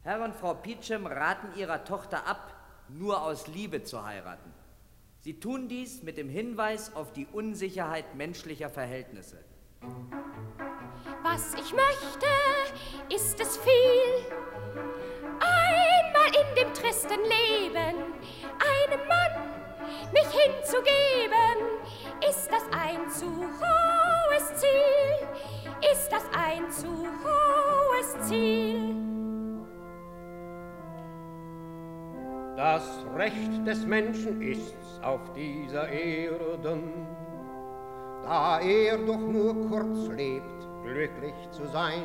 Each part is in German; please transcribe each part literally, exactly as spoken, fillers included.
Herr und Frau Peachum raten ihrer Tochter ab, nur aus Liebe zu heiraten. Sie tun dies mit dem Hinweis auf die Unsicherheit menschlicher Verhältnisse. Was ich möchte, ist es viel, einmal in dem tristen Leben einem Mann mich hinzugeben. Ist das ein zu hohes Ziel? Ist das ein zu hohes Ziel? Das Recht des Menschen ist's auf dieser Erden, da er doch nur kurz lebt, glücklich zu sein,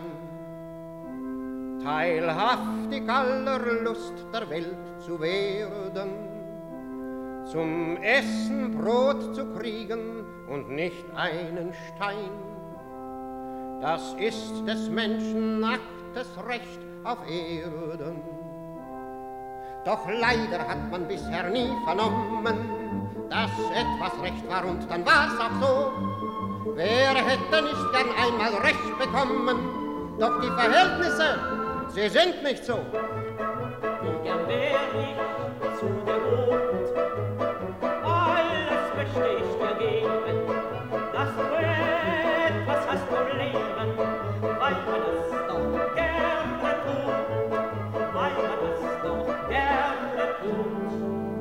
teilhaftig aller Lust der Welt zu werden, zum Essen Brot zu kriegen und nicht einen Stein. Das ist des Menschen nacktes Recht auf Erden. Doch leider hat man bisher nie vernommen, dass etwas Recht war und dann war's auch so. Wer hätte nicht gern einmal Recht bekommen, doch die Verhältnisse, sie sind nicht so. Wie gern wär ich zu dir gut, alles möchte ich dir geben, dass du etwas hast vom Leben, weil man es doch gerne tut, weil man es doch gerne tut.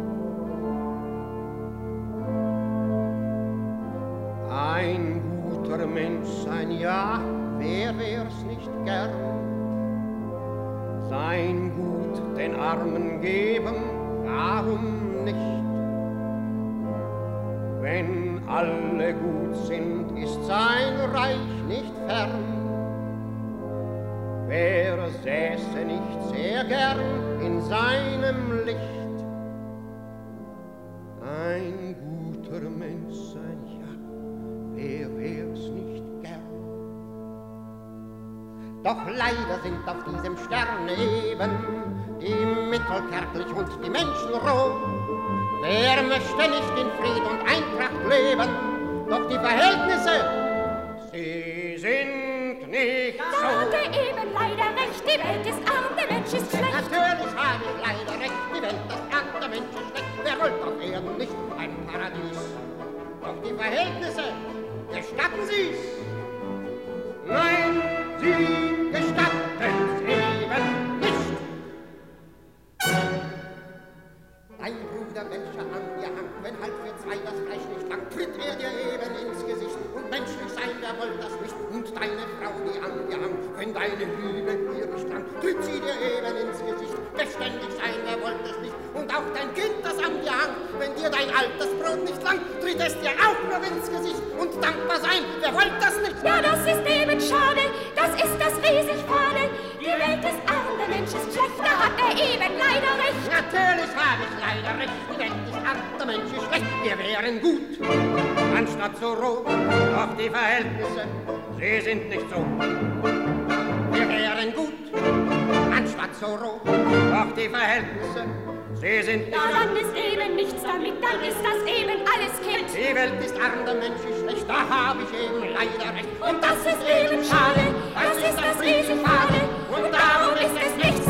Ein guter Mensch sein, ja, wer wär's nicht gern? Sein Gut den Armen geben, warum nicht? Wenn alle gut sind, ist sein Reich nicht fern. Wer säße nicht sehr gern in seinem Licht? Ein guter Mensch sein, ja, wer wär's nicht gern? Doch leider sind auf diesem Sterne eben die Mittel kärglich und die Menschen roh. Wer möchte nicht in Fried und Eintracht leben? Doch die Verhältnisse, sie sind nicht Da so. hat er eben leider recht, die Welt ist arm, der Mensch ist schlecht. Natürlich habe ich leider recht, die Welt ist arm, der Mensch ist schlecht. Wer wollte auf Erden nicht ein Paradies? Doch die Verhältnisse, gestatten sie's? Nein, sie gestatten's eben nicht. Ein Bruder, welcher an dir hangt, wenn halt für zwei das Fleisch nicht langt, tritt er dir eben ins Gesicht. Und menschlich sein, wer wollt das nicht? Und deine Frau, die an dir hangt, wenn deine Liebe ihr nicht langt, tritt sie dir eben ins Gesicht. Beständig sein, wer wollt das nicht? Und auch dein Kind, das an dir hangt, wenn dir dein altes Brot nicht langt, tritt es dir auch nur ins Gesicht. Und dankbar sein, wer wollt das nicht? Ja, das ist eben schade, das ist das riesig Fade. Die Welt ist arm, der Mensch ist schlecht, da hat er eben leider recht. Natürlich habe ich leider recht, die Welt ist arm, der Mensch ist schlecht. Wir wären gut, anstatt so roh, doch die Verhältnisse, sie sind nicht so. Wir wären gut, anstatt so roh, doch die Verhältnisse, sie sind nicht Ja, so. dann ist eben nichts damit, dann ist das eben alles Kind. Die Welt ist arm, der Mensch ist schlecht, da habe ich eben leider recht. Und das ist eben schade, das ist das riesig Fade. Und darum ist es nicht